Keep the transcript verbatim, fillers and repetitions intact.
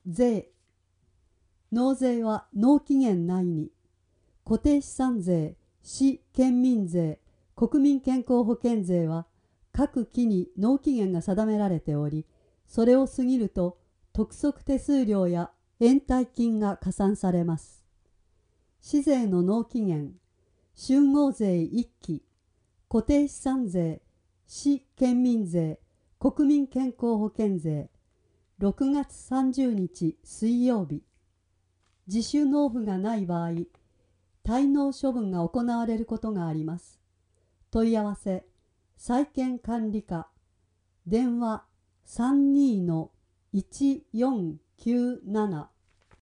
税。納税は納期限内に、固定資産税、市県民税、国民健康保険税は各期に納期限が定められており、それを過ぎると督促手数料や延滞金が加算されます。市税の納期限、集合税いっき、固定資産税、市県民税、国民健康保険税、ろくがつさんじゅうにち水曜日。自主納付がない場合、滞納処分が行われることがあります。問い合わせ、債権管理課、電話 さんにーのいちよんきゅうなな